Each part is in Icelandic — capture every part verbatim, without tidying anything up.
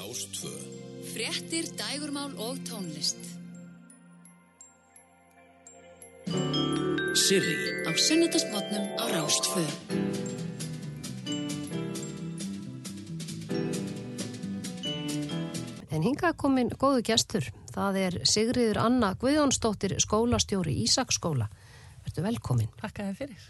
Rás tvö. Fréttir, dægurmál og tónlist. Sirrý á sunnudagsmorgnum á Rás tvö. En hingað komin góðu gestur. Það er Sigríður Anna Guðjónsdóttir, skólastjóri Ísaksskóla. Vertu velkomin. Takk að þið fyrir.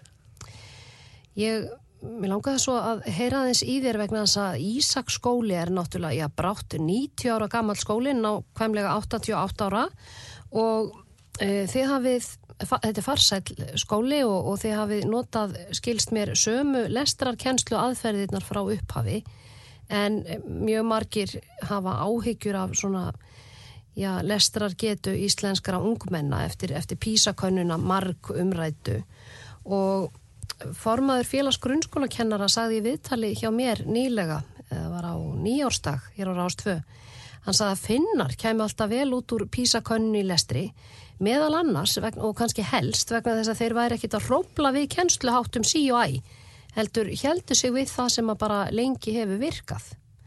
Ég, mér langaði svo að heyra aðeins í þér vegna þess að Ísaksskóli er náttúrulega, já, brátt níutíu ára gamall skóli, nákvæmlega áttatíu og átta ára og e, þið hafið, þetta er farsæll skóli og, og þið hafið notað, skilst mér, sömu lestrarkennslu aðferðirnar frá upphafi. En mjög margir hafa áhyggjur af svona, já, lestrargetu íslenskra ungmenna eftir, eftir PISA-könnuna marg umræddu og formaður félags grunnskólakennara sagði í viðtali hjá mér nýlega, eða var á nýjársdag hér á Rás tvö. Hann sagði að Finnar kæmi alltaf vel út úr PISA-könnun í lestri, meðal annars vegna, og kannski helst vegna þess að þeir væri ekkit að hrófla við kennsluháttum sí og æ. heldur héldu sig við það sem að bara lengi hefur virkað.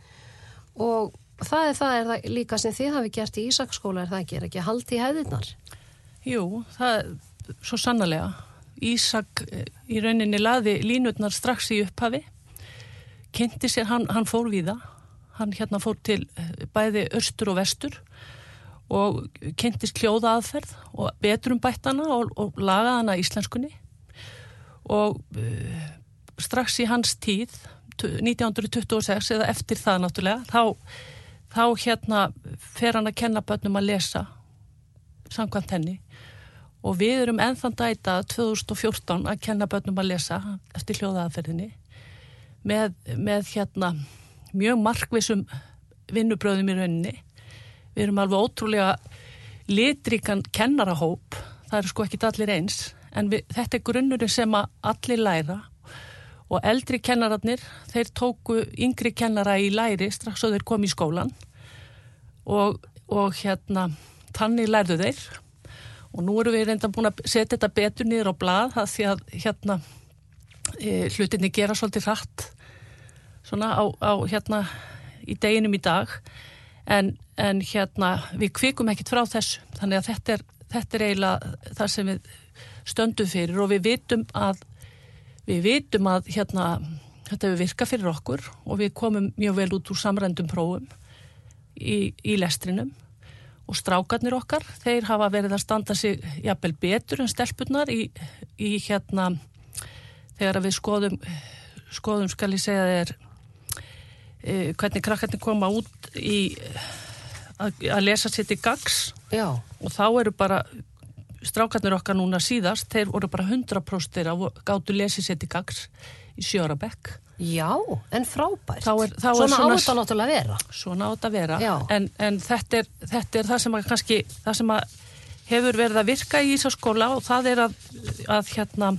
Og það er það, er það líka sem þið hafi gert í Ísaksskóla, er það ekki, er ekki haldi í hefðirnar? Jú, það er svo sannarlega. Ísak í rauninni laði línurnar strax í upphafi, kynnti sér, hann, hann fór við það, hann hérna fór til bæði austur og vestur og kynntist hljóða aðferð og betrum bættana og, og lagaði hana íslenskunni og uh, strax í hans tíð, nítján hundruð tuttugu og sex, eða eftir það náttúrulega, þá, þá hérna fer hann að kenna börnum að lesa samkvæmt henni og við erum ennþann dæta tvö þúsund og fjórtán að kenna börnum að lesa eftir hljóðaaðferðinni með, með hérna mjög markvissum vinnubröðum í rauninni. Við erum alveg ótrúlega litríkan kennarahóp, það eru sko ekki allir eins, en við, þetta er grunnurinn sem að allir læra. Og eldri kennararnir, þeir tóku yngri kennara í læri strax og þeir kom í skólan og, og hérna, þannig lærðu þeir. Og nú erum við reynda búin að setja þetta betur niður á blað, það því að hérna, e, hlutinni gera svolítið hratt svona á, á hérna, í deginum í dag. En, en hérna, við kvikum ekkit frá þessu, þannig að þetta er, þetta er eiginlega það sem við stöndum fyrir og við vitum að Við vitum að hérna, þetta hefur virkað fyrir okkur og við komum mjög vel út úr samrændum prófum í, í lestrinum og strákarnir okkar, þeir hafa verið að standa sig jafnvel betur en stelpurnar í, í hérna, þegar við skoðum, skoðum skal ég segja þeir, e, hvernig krakkarnir koma út í að, að lesa sér til gagns. Já. Og þá eru bara strákarnir okkar núna síðast, þeir voru bara hundrað prósent og gátu lesið sér til gagns í sjö ára bekk. Já, en frábært. Þá er, þá svona er svona á þetta náttúrulega vera. Svona á þetta vera, Já. en, en þetta, er, þetta er það sem að kannski, það sem að hefur verið að virka í Ísaksskóla og það er að, að hérna,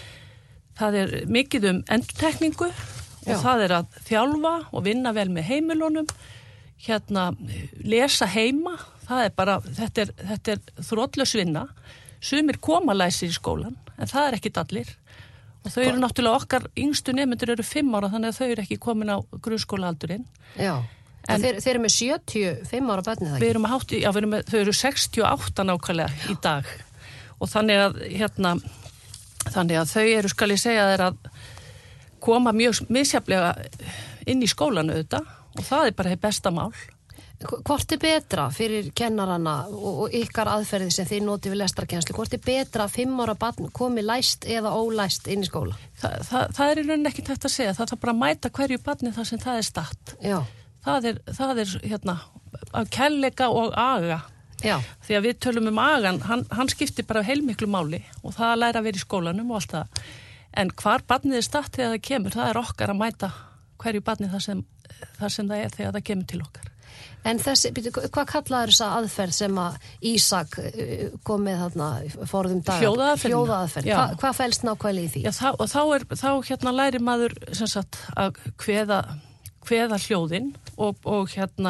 það er mikið um endurtekningu og Já. það er að þjálfa og vinna vel með heimilunum, hérna, lesa heima. Það er bara, þetta er, þetta er þrotlaus vinna. Sumir koma læsir í skólan, en það er ekkit allir. Og þau eru náttúrulega okkar yngstu nemendur eru fimm ára, þannig að þau eru ekki komin á grunnskólaaldurinn. Já, en þeir, þeir eru með sjötíu og fimm ára börni það ekki? Við erum að hátti, já, við erum með, þau eru sextíu og átta nákvæmlega í dag. Og þannig að, hérna, þannig að þau eru, skal ég segja þeir að koma mjög misjaflega inn í skólan auðvitað og það er bara það besta mál. Hvort er betra fyrir kennarana og, og ykkar aðferði sem þið notið við lestarkennslu, hvort er betra að fimm ára barn komi læst eða ólæst inn í skóla? Þa, það, það er í rauninni ekkert hægt að segja, það er bara að mæta hverju barni þar sem það er statt. Já. Það er, það er hérna, að kærleika og aga. Já. Því að við tölum um agan, hann, hann skiptir bara heilmiklu máli og það að læra að vera í skólanum og allt það. En hvar barnið er statt þegar það kemur, það er okkar að mæta hverju barni þar sem, þar sem það er þegar það kemur til okkar. En þessi, hvað kallaður þessa aðferð sem að Ísak kom með þarna forðum dagar? Hljóðaaðferð. Hljóðaaðferð. Hva, hvað felst nákvæmlega í því? Já, þá, og þá, er, þá hérna læri maður sem sagt að kveða, kveða hljóðin og, og hérna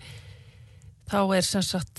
þá er sem sagt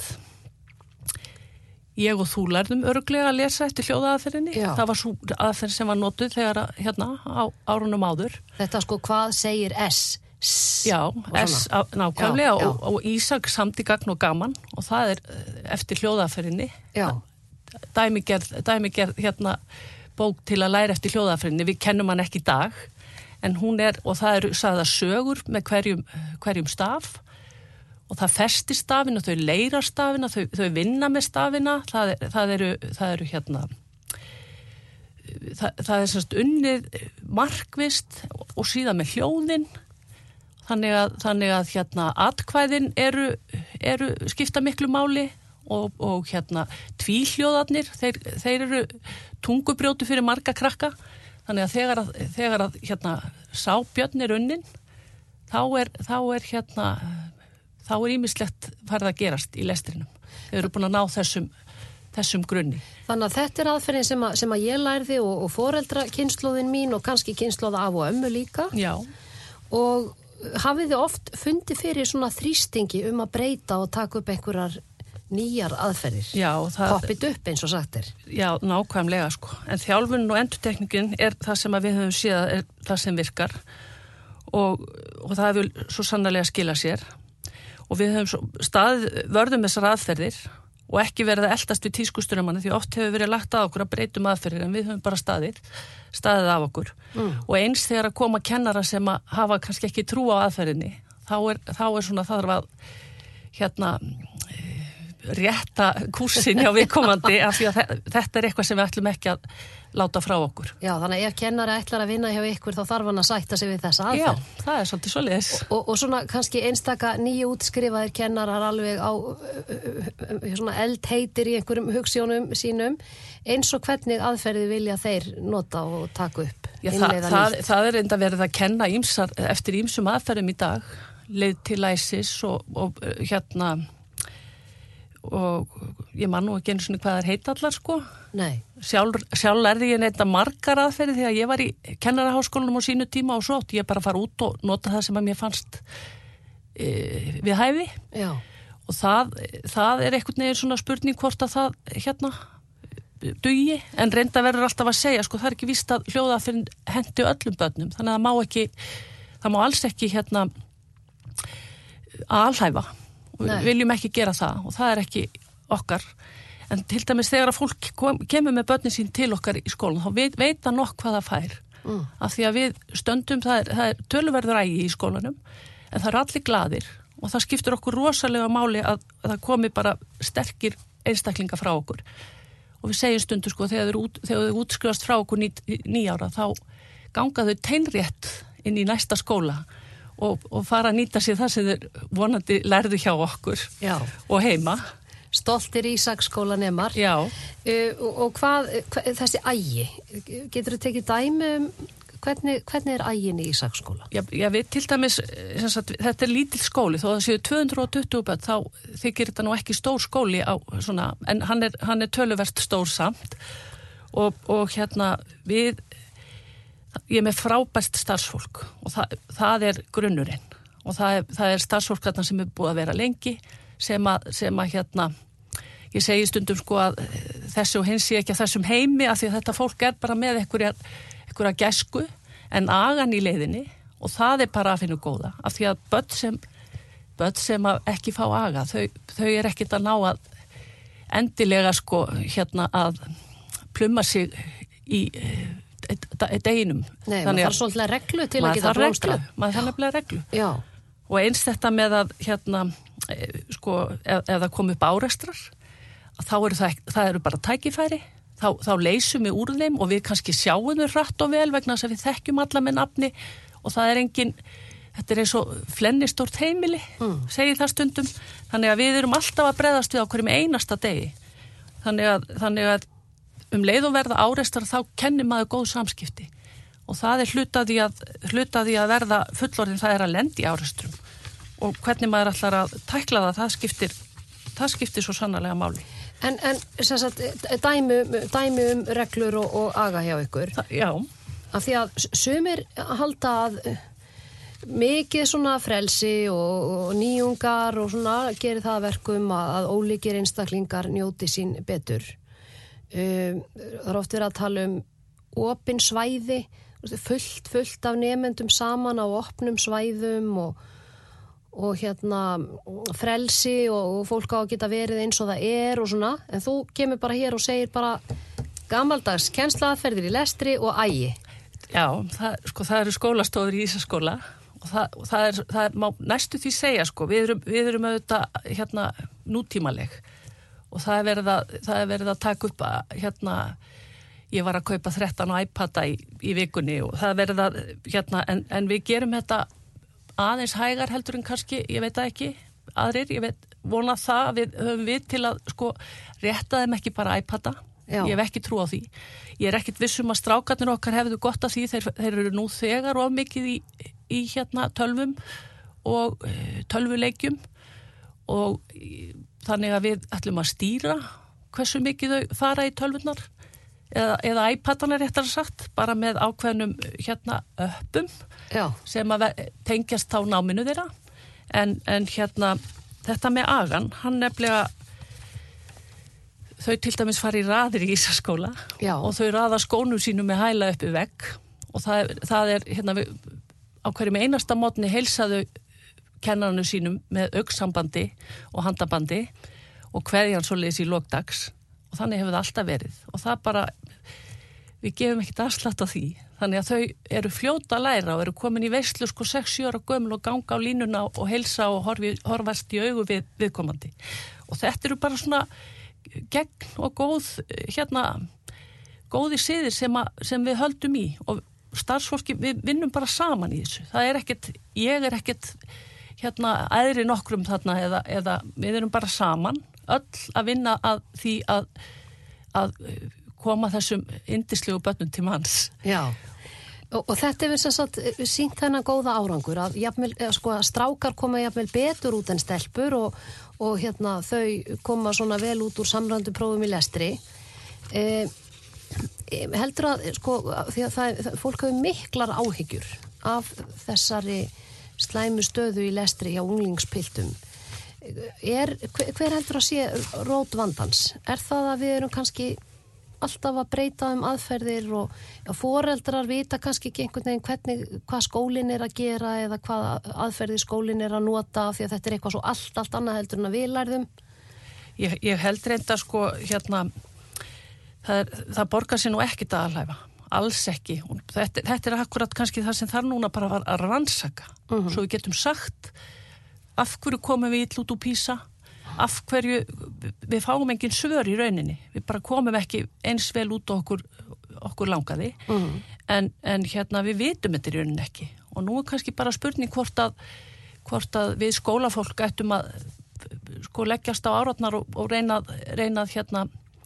ég og þú lærðum örglega að lesa eftir hljóðaaðferðinni. Já. Það var svo aðferð sem var notuð þegar hérna á árunum áður. Þetta sko, hvað segir S? S Já, S nákvæmlega já, já. og, og Ísak samdi gagn og gaman og það er eftir hljóðaferðinni. Já. Dæmigerð, dæmigerð hérna bók til að læra eftir hljóðaferðinni. Við kennum hann ekki í dag, en hún er, og það eru sagðar sögur með hverjum, hverjum staf og það festir stafina, þau leira stafina, þau, þau vinna með stafina, það, er, það, eru, það eru hérna, það, það er semst unnið markvist og síðan með hljóðin. Þannig að, þannig að hérna atkvæðin eru, eru skipta miklu máli og, og hérna tvíhljóðarnir, þeir, þeir eru tungubrjótu fyrir marga krakka. Þannig að þegar að, þegar að hérna sábjörn er unnin, þá er, þá er hérna, þá er ýmislegt farið að gerast í lestrinum. Þeir eru búin að ná þessum, þessum grunni. Þannig að þetta er aðferðin sem að, sem að ég lærði og, og foreldra kynslóðin mín og kannski kynslóða af og ömmu líka. Já. Og hafið þið oft fundið fyrir svona þrýstingi um að breyta og taka upp einhverjar nýjar aðferðir? Já, það... Poppit upp eins og sagt er. Já, nákvæmlega sko. En þjálfunin og endurtekningin er það sem að við höfum séð er það sem virkar og, og það vil svo sannarlega skila sér. Og við höfum staðið vörðum þessar aðferðir og ekki verið að eldast við tískusturumanni því oft hefur verið lagt að okkur að breytum aðferðir en við höfum bara staðið, staðið af okkur. Mm. Og eins þegar að koma kennara sem að hafa kannski ekki trú á aðferðinni, þá er, þá er svona það að hérna rétta kúrsin hjá viðkomandi af því að þetta er eitthvað sem við ætlum ekki að láta frá okkur. Já, þannig að ef kennari ætlar að vinna hjá ykkur þá þarf hann að sætta sig við þessa aðferð. Já, það er svolítið svoleiðis. Og, og svona kannski einstaka nýju útskrifaðir kennarar alveg á svona eldheitir í einhverjum hugsjónum sínum, eins og hvernig aðferði vilja þeir nota og taka upp. Já, það, það, það er enda verið að kenna ýmsar, eftir ýmsum aðferðum í dag, leið til læsis og, og hérna og ég man nú ekki einu svona hvað það heit allar sko. Nei. Sjálf, sjálf lærði ég neitt að margar aðferði þegar ég var í kennaraháskólanum á sínu tíma og svo átti ég bara að fara út og nota það sem að mér fannst e, við hæfi. Já. Og það, það er einhvern veginn svona spurning hvort að það hérna dugi, en reynda verður alltaf að segja sko, það er ekki víst að hljóðaferðin hendi öllum börnum, þannig að það má ekki það má alls ekki hérna alhæfa. Við Nei. viljum ekki gera það og það er ekki okkar. En til dæmis þegar að fólk kom, kemur með börnin sín til okkar í skólan, þá veit, veit hann nokk hvað það fær. Mm. Af því að við stöndum, það er, það er töluverður ægi í skólanum, en það er allir glaðir og það skiptir okkur rosalega máli að, að það komi bara sterkir einstaklinga frá okkur. Og við segjum stundu sko, þegar þau út, útskrifast frá okkur ný, nýjára, þá ganga þau teinrétt inn í næsta skóla. Og, og fara að nýta sér það sem þeir vonandi lærðu hjá okkur Já. Og heima. Stoltir Ísaksskólanemar. Já. Uh, og, og hvað, hvað, þessi ægi, getur þú tekið dæmi um hvernig, hvernig er ægin í Ísaksskóla? Já, já, við til dæmis, sagt, þetta er lítill skóli, þó það séu tvö hundruð tuttugu börn, þá þykir þetta nú ekki stór skóli á svona, en hann er, hann er töluvert stór samt og, og hérna við ég er með frábært starfsfólk og það, það er grunnurinn og það er, það er starfsfólk þarna sem er búið að vera lengi sem að, sem að hérna, ég segi stundum sko að þessu og hins sé ekki að þessum heimi af því að þetta fólk er bara með einhverja, einhverja gæsku en agan í leiðinni og það er bara að finna góða af því að börn sem, börn sem ekki fá aga, þau, þau er ekkit að ná að endilega sko hérna að pluma sig í deginum. Nei, maður þarf svolítið reglu til að geta blómstra. Maður þarf nefnilega reglu. Já. Og eins þetta með að hérna, sko, ef, ef það kom upp árekstrar, þá eru það, það eru bara tækifæri, þá, þá leysum við úr þeim og við kannski sjáum þau hratt og vel vegna þess að við þekkjum alla með nafni og það er engin, þetta er eins og flennistort heimili, mm. segir það stundum, þannig að við erum alltaf að bregðast við á hverjum einasta degi. Þannig að, þannig að um leið og verða áreistar þá kennir maður góð samskipti og það er hlutaði að, hlutaði að verða fullorðin það er að lendi í áreistrum og hvernig maður ætlar að tækla það, það skiptir, það skiptir svo sannarlega máli. En, en sem sagt, dæmi, dæmi um reglur og, og aga hjá ykkur. Það, já. Af því að sumir halda að mikið svona frelsi og, og nýjungar og svona gerir það verkum að, að ólíkir einstaklingar njóti sín betur. Um, það er oft verið að tala um opin svæði fullt, fullt af nemendum saman á opnum svæðum og, og hérna frelsi og, og fólk á að geta verið eins og það er og svona, en þú kemur bara hér og segir bara gamaldags kennslaaðferðir í lestri og ægi. Já, það, sko, það eru skólastofur í Ísaskóla og það, og það er, það er má næstu því segja, sko, við erum, við erum auðvitað hérna nútímaleg og það er verið að, það er verið að taka upp að, hérna, ég var að kaupa þrettán iPada í, í vikunni og það er verið að, hérna, en, en við gerum þetta aðeins hægar heldur en kannski, ég veit það ekki, aðrir, ég veit, vona það, við höfum við til að, sko, rétta þeim ekki bara iPada, Já. Ég hef ekki trú á því. Ég er ekkit vissum að strákarnir okkar hefðu gott af því, þeir, þeir eru nú þegar of mikið í, í hérna tölvum og tölvuleikjum og þannig að við ætlum að stýra hversu mikið þau fara í tölvunar eða, eða iPadana réttar sagt, bara með ákveðnum hérna öppum Já. Sem að tengjast á náminu þeirra en, en hérna þetta með agan, hann nefnilega þau til dæmis fara í raðir í Ísaskóla Já. Og þau raða skónum sínum með hæla uppi vegg og það er, það er hérna við, á hverjum einasta mótni heilsaðu kennaranu sínum með augnsambandi og handabandi og kveðjan svoleiðis í lokdags og þannig hefur það alltaf verið og það bara, við gefum ekkert afslátt á því þannig að þau eru fljóta að læra og eru komin í veislu sko sex sjö ára gömul og ganga á línuna og heilsa og horfi, horfast í augu við viðkomandi og þetta eru bara svona gegn og góð hérna góði siðir sem, að, sem við höldum í og starfsfólki, við vinnum bara saman í þessu, það er ekkert ég er ekkert hérna æðri nokkrum þarna eða, eða við erum bara saman, öll að vinna að því að, að koma þessum yndislegu börnum til manns. Já, og, og þetta er við sem sagt sýnt þennan góða árangur að, jafnvel, sko, að strákar koma jafnvel betur út en stelpur og og hérna þau koma svona vel út úr samræmdu prófum í lestri eh, heldur að sko því að það, það, fólk hefur miklar áhyggjur af þessari slæmu stöðu í lestri hjá unglingspiltum er, hver, hver heldur að sé rót vandans? Er það að við erum kannski alltaf að breyta um aðferðir og ja, foreldrar vita kannski ekki einhvern veginn hvernig, hvað skólinn er að gera eða hvað aðferði skólinn er að nota því að þetta er eitthvað svo allt, allt annað heldur en að við lærðum? Ég, ég held reynda sko hérna það, er, það borgar sér nú ekkit að aðlæfa, alls ekki. Þetta, þetta er akkurat kannski það sem þar núna bara var að rannsaka, uh-huh. Svo við getum sagt af hverju komum við illa út úr PISA af hverju við fáum engin svör í rauninni, við bara komum ekki eins vel út okkur, okkur langaði mm. en, en hérna við vitum þetta í rauninni ekki og nú er kannski bara spurning hvort að, hvort að við skólafólk ættum að sko leggjast á árarnar og, og reyna, reyna að hérna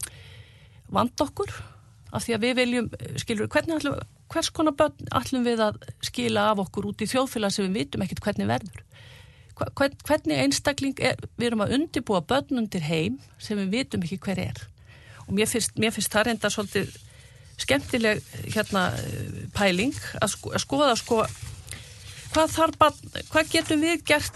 vanda okkur af því að við viljum, skilur við, hvernig ætlum, hvers konar börn ætlum við að skila af okkur út í þjóðfélag sem við vitum ekkert hvernig verður hvernig einstakling er, við erum að undirbúa börn undir heim sem við vitum ekki hver er og mér finnst, mér finnst það reynda svolítið skemmtileg hérna pæling að, sko, að skoða sko hvað þarf barn, hvað getum við gert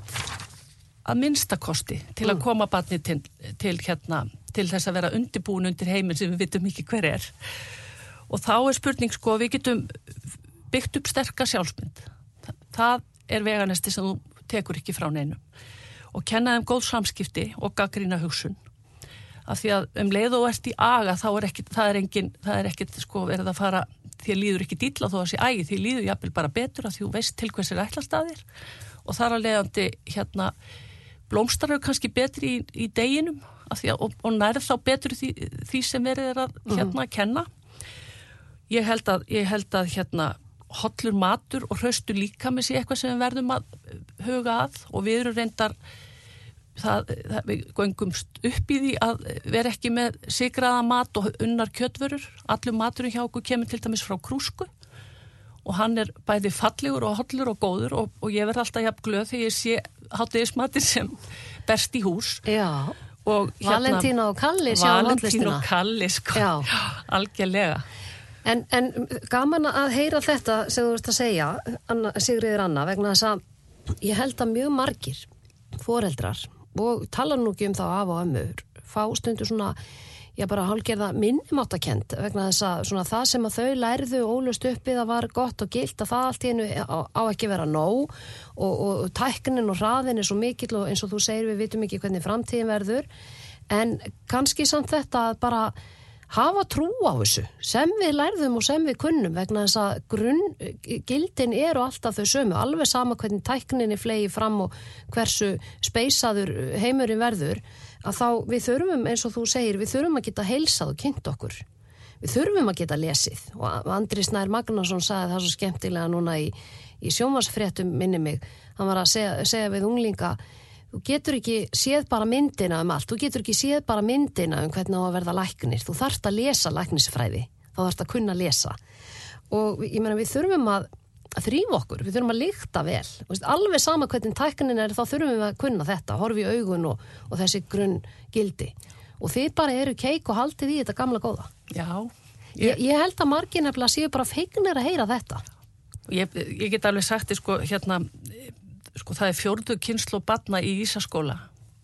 að minnstakosti til að koma barni til, til hérna til þess að vera undirbúin undir heiminn sem við vitum ekki hver er og þá er spurning sko við getum byggt upp sterka sjálfsmynd það er veganesti sem þú tekur ekki frá neinum og kenna þeim góð samskipti og gagnrýna hugsun af því að um leið og ert í aga þá er ekki, það er engin, það er ekkit sko verið að fara, þér líður ekki dýlla þó að sé ægi, þér líður jafnvel bara betur að þú veist til hvers er ætlastaðir og þar að leiðandi hérna blómstrar eru kannski betri í, í deginum af því að, og, og nærð þá betur því, því sem verið er að hérna að kenna ég held að, ég held að hérna hollur matur og hraustu líkami sé eitthvað sem við verðum að huga að og við erum reyndar það, það, við göngumst upp í því að vera ekki með sykraða mat og unnar kjötvörur allur maturinn hjá okkur kemur til dæmis frá krúsku og hann er bæði fallegur og hollur og góður og, og ég verð alltaf jafn glöð þegar ég sé hádegismatinn sem berst í hús Já, og hérna, Valentína og Kalli Valentína og Kalli sko, Já. Algjörlega En, en gaman að heyra þetta sem þú ert að segja, Anna, Sigríður Anna, vegna þess að ég held að mjög margir foreldrar og tala nú ekki um þá af og ömmur, fá stundur svona, ég bara hálfgerða minnumáttakend vegna þess að svona það sem að þau lærðu og ólust uppið að var gott og gilt að það allt í einu á, á ekki vera nóg og, og, og tæknin og hraðin er svo mikill og eins og þú segir við vitum ekki hvernig framtíðin verður en kannski samt þetta að bara hafa trú á þessu sem við lærðum og sem við kunnum vegna þess að grunngildin eru alltaf þau sömu, alveg sama hvernig tækninni flegi fram og hversu speysaður heimurinn verður að þá við þurfum eins og þú segir við þurfum að geta heilsað og kynnt okkur við þurfum að geta lesið og Andri Snær Magnason sagði það svo skemmtilega núna í, í sjónvarpsfréttum minni mig, hann var að segja, segja við unglinga þú getur ekki séð bara myndina um allt, þú getur ekki séð bara myndina um hvernig á að verða læknir, þú þarft að lesa læknisfræði, þá þarft að kunna lesa og ég meina við þurfum að að þrýfa okkur, við þurfum að lykta vel veist, alveg sama hvernig tæknin er þá þurfum við að kunna þetta, horfi í augun og, og þessi grunn gildi og þið bara eru keik og haldið í þetta gamla góða Já Ég, ég, ég held að margir nefnilega séu bara fegnir að heyra þetta Ég, ég get alveg sagt þið sko hérna sko það er fjórðu kynslóð barna í Ísaskóla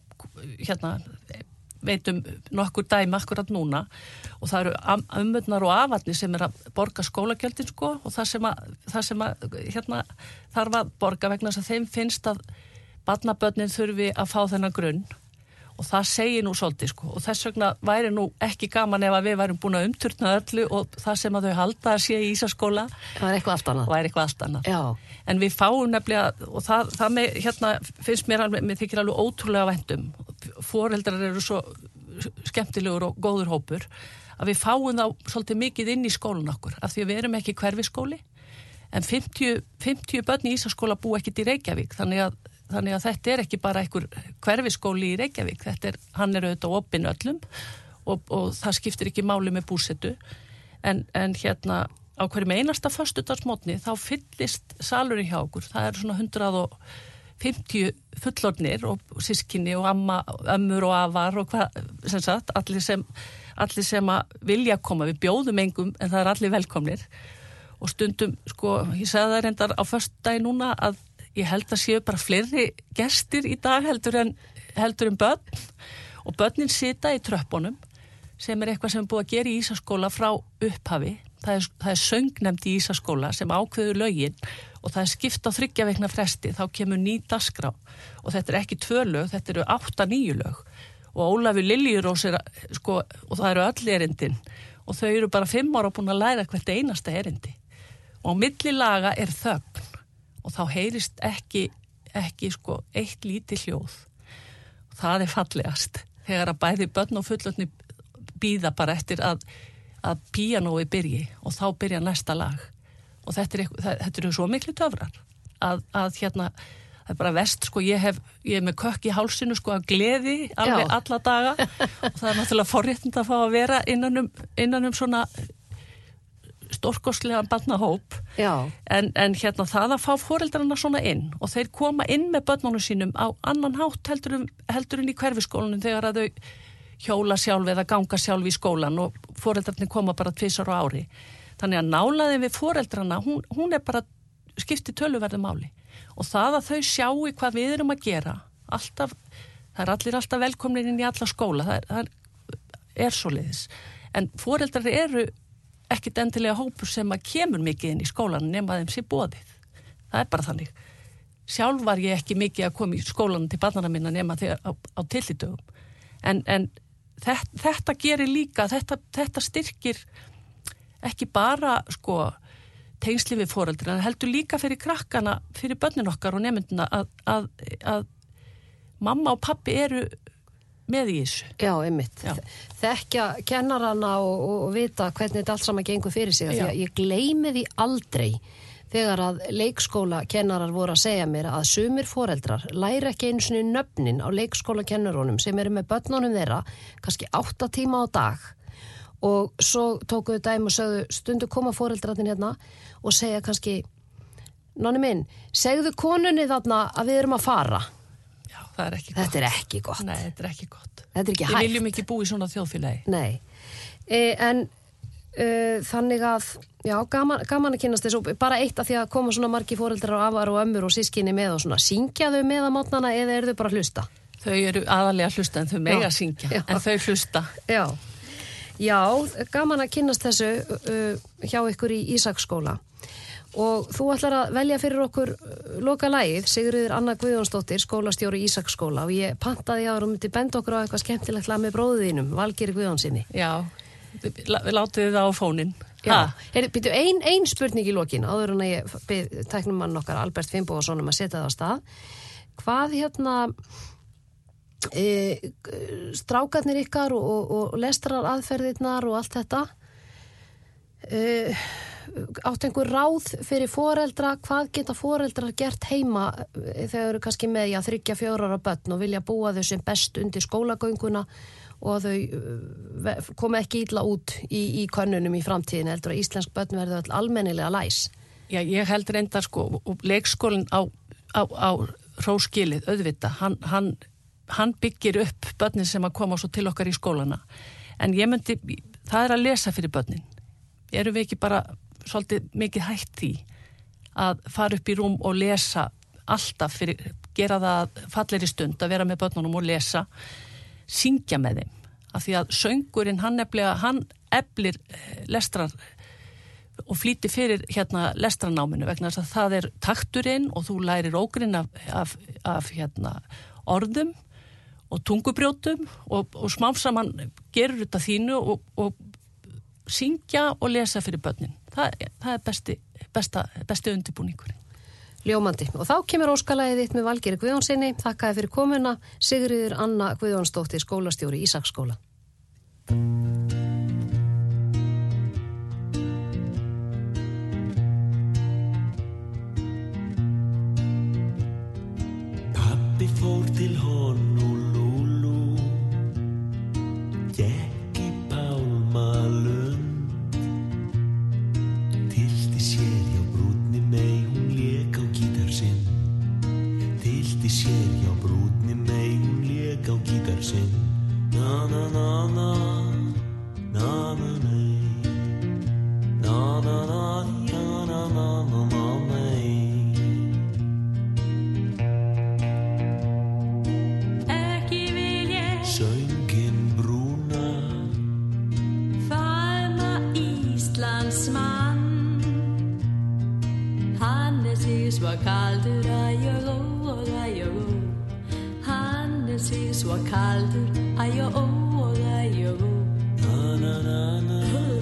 hérna veitum nokkur dæmi akkurat núna og það eru ömmurnar og afarnir sem er að borga skólagjöldin sko og það sem að, það sem að hérna þarf að borga vegna þess að þeim finnst að barnabörnin þurfi að fá þennan grunn og það segir nú svolítið sko og þess vegna væri nú ekki gaman ef að við værum búin að umturna öllu og það sem að þau halda að sé í Ísaskóla það er eitthvað allt annað, væri eitthvað allt annað. Já. En við fáum nefnilega og það, það með, hérna finnst mér alveg, mér þykir alveg ótrúlega væntum foreldrar eru svo skemmtilegur og góður hópur að við fáum þá svolítið mikið inn í skólan okkur af því að við erum ekki hverfiskóli en fimmtíu, fimmtíu börn í Ísaskóla búa ekkert í Reykjavík þannig að, þannig að þetta er ekki bara einhver hverfiskóli í Reykjavík þetta er, hann er auðvitað opinn öllum og, og það skiptir ekki máli með búsetu en, en hérna á hverjum einasta föstudagsmótni þá fyllist salurinn hjá okkur það er svona hundrað og fimmtíu fullorðnir og sískinni og amma, ömmur og afar og hvað, sem sagt, allir sem, allir sem að vilja koma, við bjóðum engum en það er allir velkomnir og stundum, sko, ég sagði það reyndar á föstudagi núna að ég held að séu bara fleiri gestir í dag heldur en, heldur en börn og börnin sita í tröppunum sem er eitthvað sem er búið að gera í Ísaskóla frá upphafi, það er, það er söngnefnd í Ísaskóla sem ákveður lögin og það er skipt á þriggja vikna fresti, þá kemur ný dagskrá og þetta er ekki tvö lög, þetta eru átta nýju lög og Ólafur Liljurós er, sko, og það eru öll erindin og þau eru bara fimm ára búin að læra hvert einasta erindi og á milli laga er þögn og þá heyrist ekki, ekki sko, eitt lítið hljóð og það er fallegast þegar að bæði börn og fullorðnir bíða bara eftir að, að píanói byrji og þá byrja næsta lag og þetta er, þetta eru svo miklu töfrar að, að hérna það er bara vest, sko, ég hef ég er með kökk í hálsinu, sko, að gleði alveg Já. alla daga og það er náttúrulega forréttindi að fá að vera innan um, innan um svona stórkostlegan barnahóp en, en hérna það að fá foreldrarna svona inn og þeir koma inn með börnunum sínum á annan hátt heldur, um, heldur inn í hverfiskólanum þegar að þau hjóla sjálf eða ganga sjálf í skólan og foreldrarnir koma bara tvisar á ári. Þannig að nálaðin við foreldrarna, hún, hún er bara skipti töluverðu máli. Og það að þau sjáu hvað við erum að gera, alltaf, það er allir alltaf velkomnir inn í alla skóla, það er, það er, er svoleiðis. En foreldrar eru ekkit endilega hópur sem að kemur mikið inn í skólan nema þeim sé boðið. Það er bara þannig. Sjálf var ég ekki mikið að koma í skólan til barnana minna nema þegar á, á tillidögum. En, en þetta, þetta gerir líka, þetta, þetta styrkir ekki bara sko tengsli við foreldrar, en heldur líka fyrir krakkana, fyrir börnin okkar og nemyndina að, að, að mamma og pappi eru með í þessu. Já, einmitt. Já. Þekkja kennarana og, og vita hvernig þetta allt saman gengur fyrir sig. Því að ég gleymi því aldrei þegar að leikskólakennarar voru að segja mér að sumir foreldrar læra ekki einu sinni nöfnin á leikskólakennarunum sem eru með börnunum þeirra kannski átta tíma á dag og svo tókuðu dæmi og sögðu stundu koma foreldrarnir hérna og segja kannski Nonni minn, segðu konunni þarna að við erum að fara. Já, það er ekki þetta gott. Er ekki gott. Nei, þetta er ekki gott. Þetta er ekki Við hægt. viljum ekki búa í svona þjóðfélagi. Nei, e, en e, þannig að, já, gaman, gaman að kynast þessu, bara eitt af því að koma svona margi foreldrar og afar og ömmur og sískinni með og svona, syngja þau með að mótnana eða eru þau bara að hlusta? Þau eru aðalega að hlusta en þau mega að syngja, já. En þau hlusta. Já. Já, gaman að kynnast þessu uh, hjá ykkur í Ísaksskóla og þú ætlar að velja fyrir okkur loka lagið, Sigríður Anna Guðjónsdóttir, skólastjóri Ísaksskóla og ég pantaði á að þú myndi benda okkur á eitthvað skemmtilegt lag með bróðu þínum, Valgeiri Guðjónsinni. Já, við, við látið það á fóninn. Já, byrju ein, ein spurning í lokin, áður en að ég bið tæknumann okkar Albert Finnbogason um að setja það á stað. Hvað hérna... E, strákarnir ykkar og, og, og lestrar aðferðirnar og allt þetta e, átt einhver ráð fyrir foreldra, hvað geta foreldrar gert heima þegar þau eru kannski með já, þriggja fjóra ára börn og vilja búa þau sem best undir skólagönguna og þau koma ekki illa út í, í könnunum í framtíðin heldur að íslensk börn verður öll almennilega læs. Já, ég held reyndar sko og leikskólinn á, á, á hróskilið, auðvitað, hann, hann hann byggir upp börnin sem að koma svo til okkar í skólana. En ég myndi, það er að lesa fyrir börnin. Erum við ekki bara svolítið mikið hætt í að fara upp í rúm og lesa alltaf fyrir, gera það fallegri stund að vera með börnunum og lesa, syngja með þeim. Af því að söngurinn, hann nefnilega, hann eflir lestrar og flýti fyrir hérna lestranáminu vegna þess að það er takturinn og þú lærir ógrinn af, af, af hérna orðum og tungubrjótum og, og smám saman gerur þetta þínu og, og syngja og lesa fyrir börnin. Það, það er besti, besta, besti undirbúningurinn. Ljómandi. Og þá kemur óskalagið þitt með Valgeiri Guðjónsinni. Þakkaði fyrir komuna Sigríður Anna Guðjónsdóttir, skólastjóri Ísaksskóla. Pabbi fór til Honolulu, gekk í Pálmalund, tyllti sér hjá brúnni mey, hún lék á gítar sinn. Tyllti sér hjá brúnni mey, hún lék á gítar sinn. Na na na na, na na nei, na na na, ja na na na na nei. Söngin brúna, faðma Íslandsmann. Hann er sig svo kaldur æjó og æjó. Hann er sig svo kaldur æjó og æjó. na na na na.